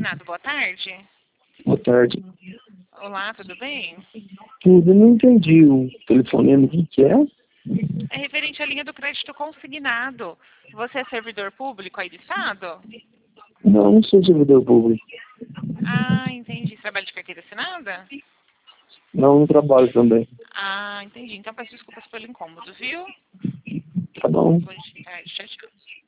consignado, boa tarde. Boa tarde. Olá, tudo bem? Tudo, eu não entendi o telefonema, o que é? É referente à linha do crédito consignado. Você é servidor público aí do Estado? Não sou servidor público. Ah, entendi. Trabalho de carteira assinada? Não trabalho também. Ah, entendi. Então peço desculpas pelo incômodo, viu? Tá bom. Boa tarde, tchau, tchau.